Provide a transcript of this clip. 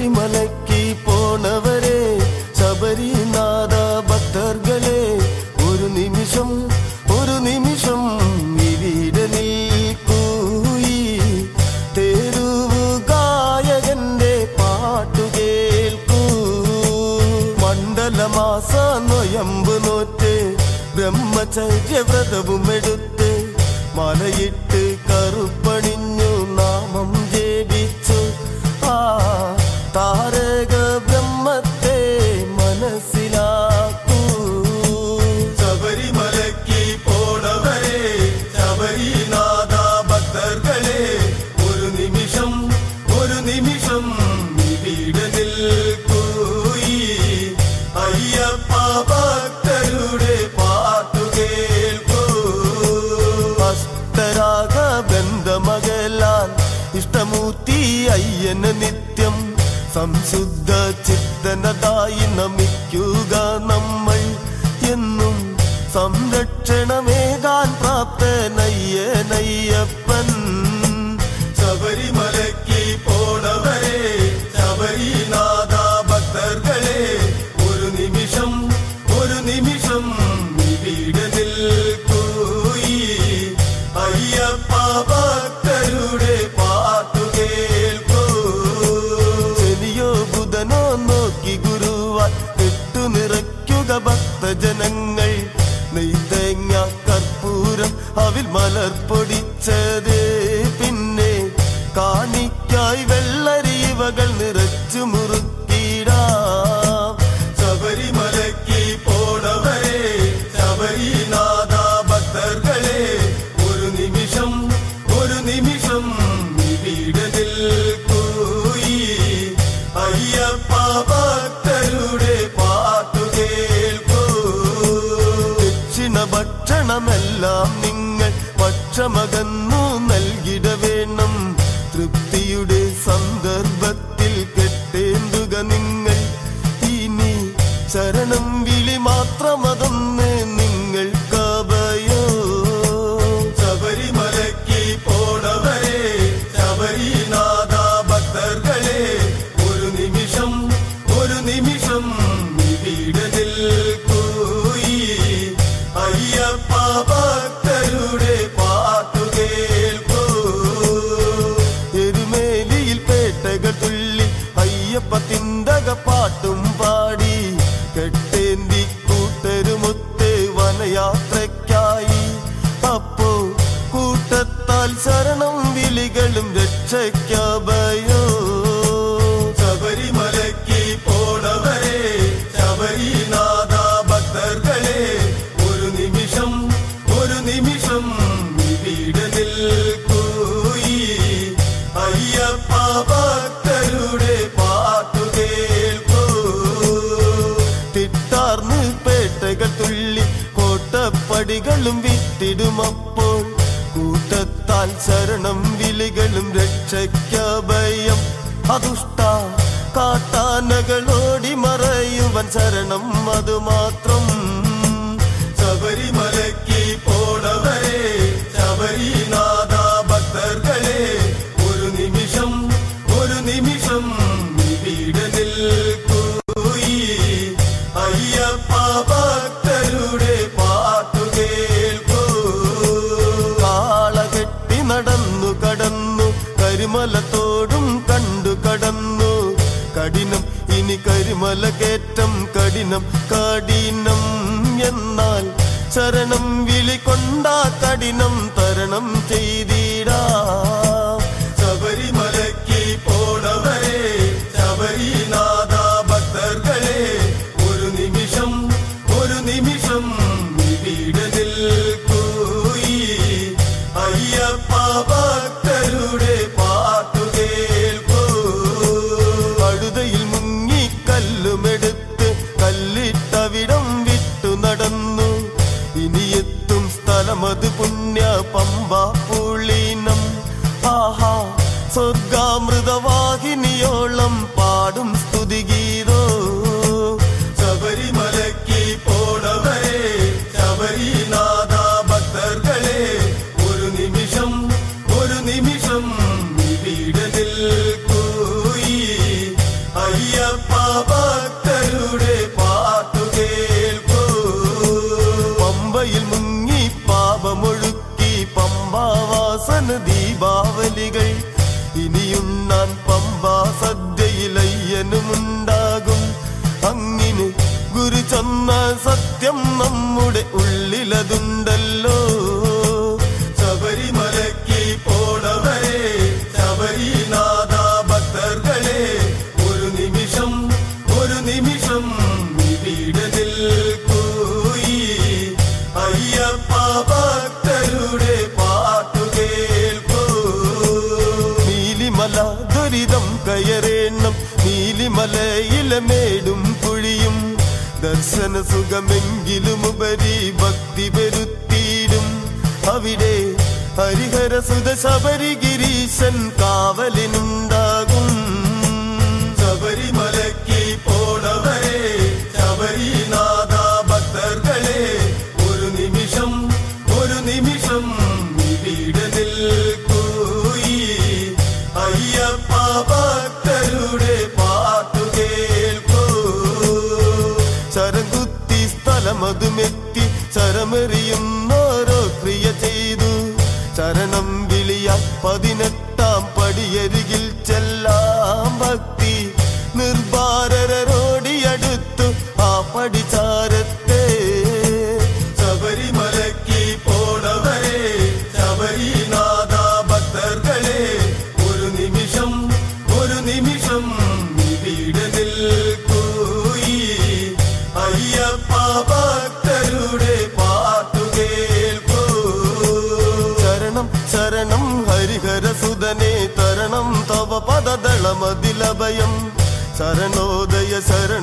ശബരിമലയ്ക്ക് പോണവരെ, ശബരിനാഥ ഭക്തർകളെ, ഒരു നിമിഷം ഇവിടെ നിൽക്കൂ. ഈ തെരുവു ഗായകന്റെ പാട്ടു കേൾക്കൂ. മണ്ഡലമാസ നൊയമ്പ് നോറ്റ് ബ്രഹ്മചര്യവ്രതവും എടുത്ത് മലയിട്ട് കറുപ്പണിഞ്ഞു നാമം ജപിച്ചു. ആ താരക ബ്രഹ്മത്തെ മനസ്സിലാക്കൂ. ശബരിമലയ്ക്ക് പോണവരെ, ശബരിനാഥ ഭക്തർകളെ, ഒരു നിമിഷം ഇവിടെ നിൽക്കൂ. ഈ അയ്യപ്പ ഭക്തരുടെ പാട്ടു കേൾക്കൂ. അഷ്ടരാഗ ബന്ധമകലാൻ ഇഷ്ടമൂർത്തി അയ്യന് നിത്യം സംശുദ്ധ ചിത്തനതായി നമിക്കുക നമ്മൾ എന്നും. സംരക്ഷണമേകാൻ പ്രാപ്തനയ്യനയ്യപ്പൻ. ശബരിമലയ്ക്ക് പോണവരെ, ശബരിനാഥ ഭക്തർകളെ, ഒരു നിമിഷം ഇവിടെ നിൽക്കൂ. ഈ അയ്യപ്പ ഭക്തരുടെ പാട്ടു കേൾക്കൂ. ശനിയോ ബുധനോ നോക്കി ഗുരുവാൻ കെട്ടു നിറയ്ക്കുക ഭക്തജനങ്ങൾ. നെയ്തേങ്ങ കർപ്പൂരം അവിൽ മലർ പൊടിച്ചത്, പിന്നെ കാണിക്കായി വെള്ളരിവകൾ നിറച്ചു മുറുക്കിടാം. ശബരിമലയ്ക്ക് പോണവരെ, ശബരിനാഥ ഭക്തർകളെ, ഒരു നിമിഷം ഇവിടെ നിൽക്കൂ. ഈ അയ്യപ്പ ഭക്തരുടെ പാട്ടു കേൾക്കൂ. ദക്ഷിണ ഭക്ഷണമെല്ലാം നിങ്ങൾ പക്ഷമകന്നു നൽകിട വേണം. തൃപ്തിയുടെ സന്ദർഭത്തിൽ കെട്ടേണ്ടുക നിങ്ങൾ. ഇനി ശരണം വിളി മാത്രമതൊന്ന് നിങ്ങൾക്കഭയോ. ശബരിമലയ്ക്ക് പോണവരെ, ശബരിനാഥ ഭക്തർകളെ, ഒരു നിമിഷം ഇവിടെ നിൽക്കൂ. ഈ അയ്യപ്പ ഭക്തരുടെ പാട്ടു കേൾക്കൂ. എരുമേലിയിൽ പേട്ടകൾ തുള്ളി അയ്യപ്പ തിന്തക പാട്ടും പാടി കെട്ടേന്തി കൂട്ടരുമൊത്ത് വനയാത്രയ്ക്കായി. അപ്പോ കൂട്ടത്താൽ ശരണം വിളികളും രക്ഷയ്ക്കഭയോ. ശബരിമലയ്ക്ക് പോണവരെ, ശബരിനാഥ ഭക്തർകളെ, ഒരു നിമിഷം ഇവിടെ നിൽക്കൂ. ഈ അയ്യപ്പ ഭക്തരുടെ പാട്ടു കേൾക്കൂ. തിട്ടാർന്ന് പേട്ടകൾ തുള്ളി കോട്ടപ്പടികളും വിട്ടിടുമപ്പോൾ കൂട്ടത്താൽ ശരണം വിളികളും രക്ഷയ്ക്കഭയം. അതുഷ്ട കാട്ടാനകളോടി മറയുവൻ ശരണം അതുമാത്രം. ശബരിമലയ്ക്ക് പോണവരെ, ശബരിനാഥ ഭക്തർകളെ, ഒരു നിമിഷം ഇവിടെ നിൽക്കൂ. ഈ അയ്യപ്പ ഭക്തരുടെ പാട്ടു കേൾക്കൂ. കാളകെട്ടി നടന്നു കടന്നു കരിമലത്തോടും കണ്ടു കടന്നു. കഠിനം ഇനി കരിമല കയറ്റം കഠിനം എന്നാൽ ശരണം വിളി കൊണ്ടാ കഠിനം തരണം ചെയ്തിടാം. ശബരിമലയ്ക്ക് പോണവരെ, ശബരിനാഥ ഭക്തർകളെ, ഒരു നിമിഷം ഇവിടെ നിൽക്കൂ. ഈ അയ്യപ്പ ഭക്തരുടെ പാട്ടു കേൾക്കൂ. കഴുതയിൽ മുങ്ങി കല്ലുമെടുത്ത് കല്ലിട്ടവിടം വിട്ടു നടന്നു. ഇനിയെത്തും സ്ഥലമത് പുണ്യ പമ്പ പുള്ളി. സത്യം നമ്മുടെ ഉള്ളിലതുണ്ടല്ലോ. ശബരിമലയ്ക്ക് പോണവരെ, ശബരിനാഥ ഭക്തർകളെ, ഒരു നിമിഷം ഇവിടെ നിൽക്കൂ. അയ്യപ്പ ഭക്തരുടെ പാട്ടു കേൾക്കൂ. നീലിമല ദുരിതം കയറേണം, നീലിമലയിലെ മേടും കുഴിയും. ദർശന സുഖമെങ്കിലും ഉപരി ഭക്തി പെരുത്തിയിടും. അവിടെ ഹരിഹരസുത ശബരിഗിരീശൻ കാവലിനുണ്ടാകും. ശബരിമലയ്ക്ക് പോണവരെ, ശബരിനാഥ ഭക്തർകളെ, ഒരു നിമിഷം ഇവിടെ നിൽക്കൂ. അയ്യപ്പ ഭക്തരുടെ പാട്ടു കേൾക്കൂ. ചരംകുത്തി സ്ഥലമതുമെത്തി ചരമെറിയുന്നോരോ ക്രിയ ചെയ്തു. ചരണം വിളിയ 18-ാം പടിയരികിൽ ചെല്ലാം ഭക്തി. നിർഭാരരോടിയടുത്തു ആ പടിചാരത്തെ. ശബരിമലയ്ക്ക് പോണവരെ, ശബരിനാഥ ഭക്തർകളെ, ഒരു നിമിഷം ഇവിടെ നിൽക്കൂ. അയ്യപ്പ ഭക്തരുടെ പാട്ടു കേൾക്കൂ. ശരണം ഹരിഹരസുതനെ, തരണം തവ പദദളമതിലഭയം. ശരണോദയ ശരണം